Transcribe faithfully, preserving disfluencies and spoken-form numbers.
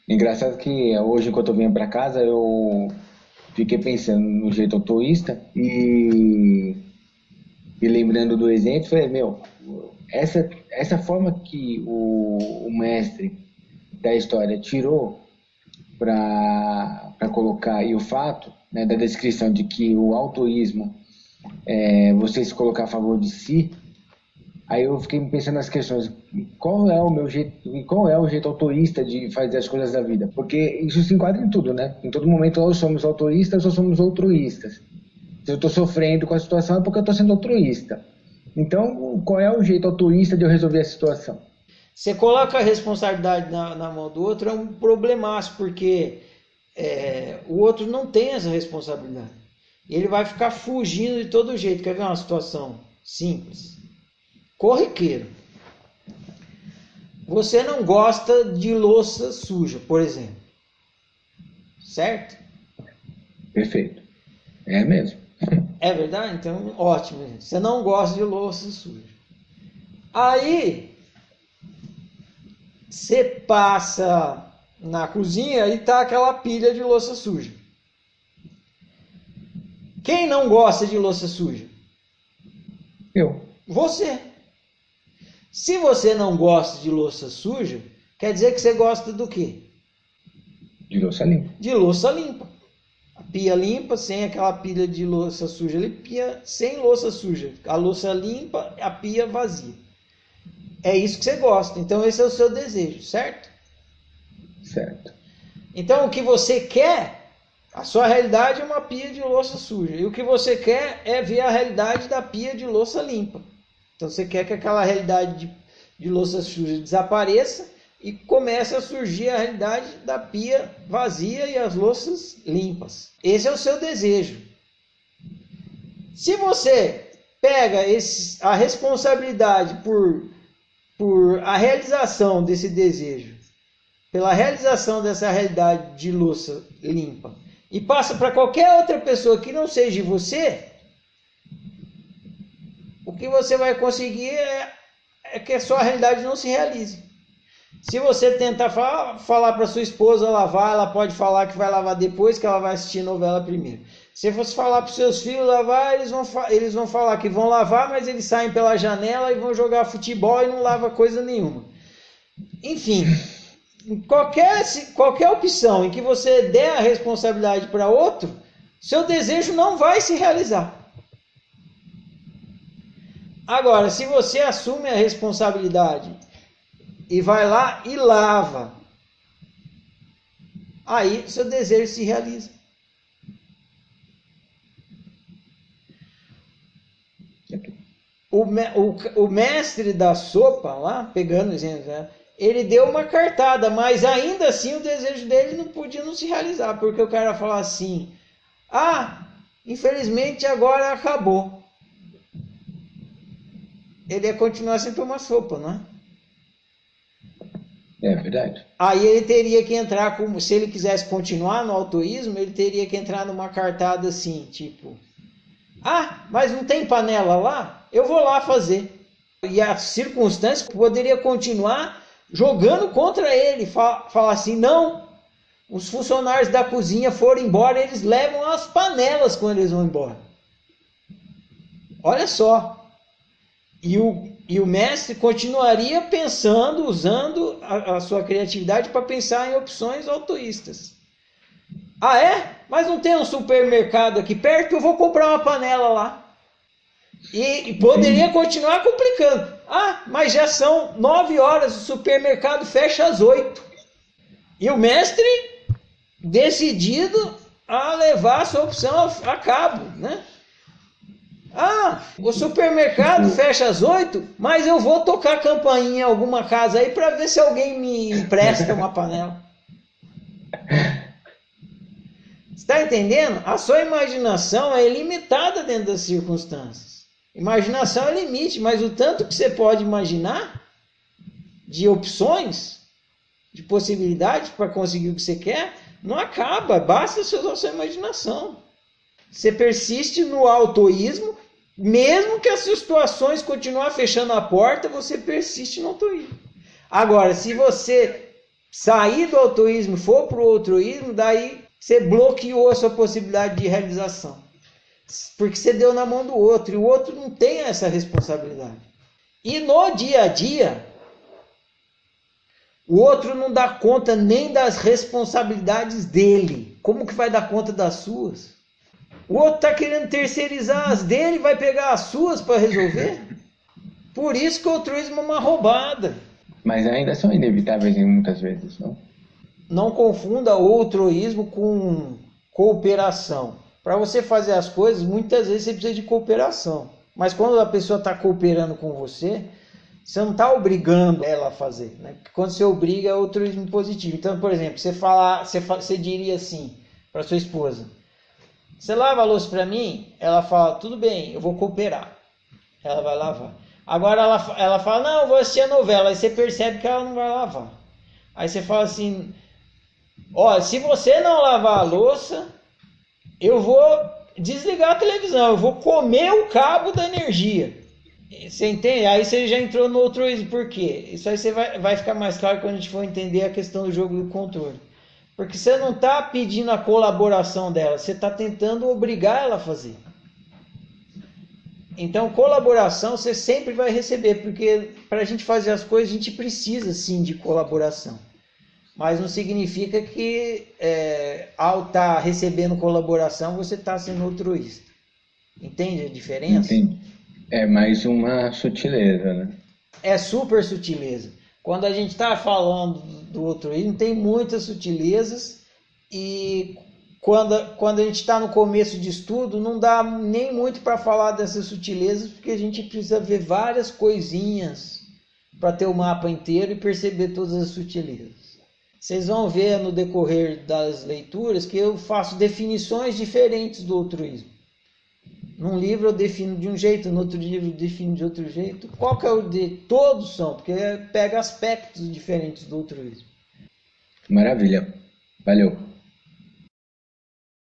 Engraçado que hoje, enquanto eu vinha para casa, eu fiquei pensando no jeito autoísta e, e lembrando do exemplo, falei, meu, essa, essa forma que o, o mestre da história tirou para colocar, e o fato, né, da descrição de que o autoísmo é você se colocar a favor de si. Aí eu fiquei pensando nas questões, qual é o meu jeito, e qual é o jeito autorista de fazer as coisas da vida? Porque isso se enquadra em tudo, né? Em todo momento, ou somos autoristas ou somos altruístas. Se eu estou sofrendo com a situação é porque eu estou sendo altruísta. Então, qual é o jeito altruísta de eu resolver a situação? Você coloca a responsabilidade na, na mão do outro, é um problemaço, porque é, o outro não tem essa responsabilidade. Ele vai ficar fugindo de todo jeito. Quer ver uma situação simples? Corriqueiro. Você não gosta de louça suja, por exemplo. Certo? Perfeito. É mesmo. É verdade? Então, ótimo. Você não gosta de louça suja. Aí, você passa na cozinha e tá aquela pilha de louça suja. Quem não gosta de louça suja? Eu. Você. Se você não gosta de louça suja, quer dizer que você gosta do quê? De louça limpa. De louça limpa. A pia limpa, sem aquela pilha de louça suja ali, pia sem louça suja. A louça limpa, a pia vazia. É isso que você gosta. Então esse é o seu desejo, certo? Certo. Então o que você quer, a sua realidade é uma pia de louça suja. E o que você quer é ver a realidade da pia de louça limpa. Então você quer que aquela realidade de, de louça suja desapareça e comece a surgir a realidade da pia vazia e as louças limpas. Esse é o seu desejo. Se você pega esse, a responsabilidade por, por a realização desse desejo, pela realização dessa realidade de louça limpa, e passa para qualquer outra pessoa que não seja você, o que você vai conseguir é, é que a sua realidade não se realize. Se você tentar falar, falar para sua esposa lavar, ela pode falar que vai lavar depois, que ela vai assistir novela primeiro. Se você falar para os seus filhos lavar, eles vão, eles vão falar que vão lavar, mas eles saem pela janela e vão jogar futebol e não lavam coisa nenhuma. Enfim, qualquer, qualquer opção em que você der a responsabilidade para outro, seu desejo não vai se realizar. Agora, se você assume a responsabilidade e vai lá e lava, aí seu desejo se realiza. O, o, o mestre da sopa lá, pegando o exemplo, né, ele deu uma cartada, mas ainda assim o desejo dele não podia não se realizar, porque o cara fala assim, ah, infelizmente agora acabou. Ele ia continuar sem tomar sopa, não é? É verdade. Aí ele teria que entrar, como se ele quisesse continuar no autoísmo, ele teria que entrar numa cartada assim, tipo, ah, mas não tem panela lá? Eu vou lá fazer. E as circunstâncias poderia continuar jogando contra ele, falar assim, não, os funcionários da cozinha foram embora, eles levam as panelas quando eles vão embora. Olha só. E o, e o mestre continuaria pensando, usando a, a sua criatividade para pensar em opções autoístas. Ah, é? Mas não tem um supermercado aqui perto? Eu vou comprar uma panela lá. E, e poderia continuar complicando. Ah, mas já são nove horas, o supermercado fecha às oito. E o mestre decidido a levar a sua opção a, a cabo, né? Ah, o supermercado fecha às oito, mas eu vou tocar campainha em alguma casa aí para ver se alguém me empresta uma panela. Está entendendo? A sua imaginação é ilimitada dentro das circunstâncias. Imaginação é limite, mas o tanto que você pode imaginar de opções, de possibilidades para conseguir o que você quer, não acaba, basta você usar a sua imaginação. Você persiste no autoísmo, mesmo que as situações continuem fechando a porta, você persiste no autoísmo. Agora, se você sair do altruísmo e for para o altruísmo, daí você bloqueou a sua possibilidade de realização. Porque você deu na mão do outro, e o outro não tem essa responsabilidade. E no dia a dia, o outro não dá conta nem das responsabilidades dele. Como que vai dar conta das suas? O outro está querendo terceirizar as dele e vai pegar as suas para resolver? Por isso que o altruísmo é uma roubada. Mas ainda são inevitáveis em muitas vezes, não? Não confunda o altruísmo com cooperação. Para você fazer as coisas, muitas vezes você precisa de cooperação. Mas quando a pessoa está cooperando com você, você não está obrigando ela a fazer. Né? Quando você obriga, é altruísmo positivo. Então, por exemplo, você, falar, você, você diria assim para sua esposa: você lava a louça para mim? Ela fala: tudo bem, eu vou cooperar. Ela vai lavar. Agora ela, ela fala: não, eu vou assistir a novela. Aí você percebe que ela não vai lavar. Aí você fala assim: olha, se você não lavar a louça, eu vou desligar a televisão, eu vou comer o cabo da energia. Você entende? Aí você já entrou no altruísmo. Por quê? Isso aí você vai, vai ficar mais claro quando a gente for entender a questão do jogo do controle. Porque você não está pedindo a colaboração dela, você está tentando obrigar ela a fazer. Então, colaboração você sempre vai receber, porque para a gente fazer as coisas a gente precisa sim de colaboração. Mas não significa que é, ao estar tá recebendo colaboração você está sendo altruísta. Entende a diferença? Entendi. É mais uma sutileza, né? É super sutileza. Quando a gente está falando do altruísmo, tem muitas sutilezas, e quando, quando a gente está no começo de estudo, não dá nem muito para falar dessas sutilezas, porque a gente precisa ver várias coisinhas para ter o mapa inteiro e perceber todas as sutilezas. Vocês vão ver no decorrer das leituras que eu faço definições diferentes do altruísmo. Num livro eu defino de um jeito, no outro livro eu defino de outro jeito. Qual que é o de? Todos são, porque pega aspectos diferentes do altruísmo. Maravilha. Valeu.